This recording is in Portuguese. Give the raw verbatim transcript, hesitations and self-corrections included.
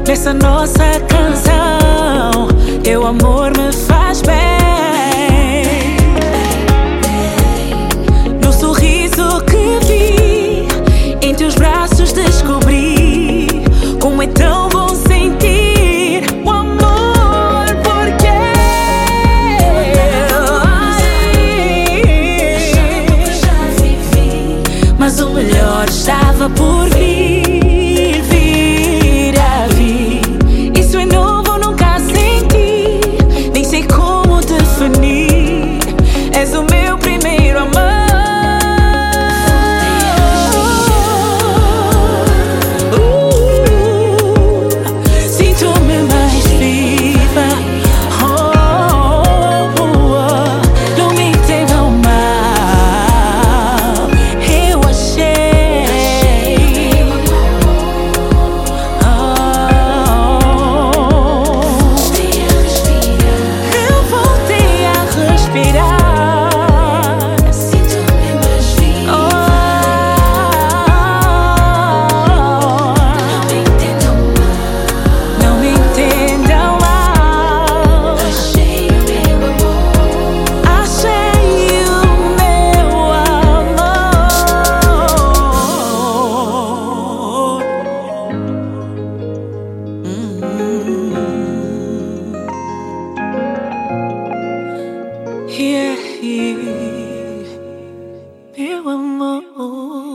Essa nossa canção, teu amor me faz bem. No sorriso que vi, em teus braços descobri como é tão bom sentir o amor, porque mas o melhor estava por vir. És o meu primeiro amor. uh, Sinto-me mais viva. oh, oh, oh. Não me entendam mal, eu achei. oh, Eu voltei a respirar. Yeah, yeah, meu amor.